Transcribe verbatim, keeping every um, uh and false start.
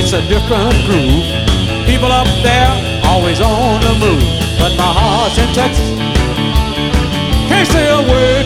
it's a different groove. People up there always on the move, but my heart's in Texas, can't stay away.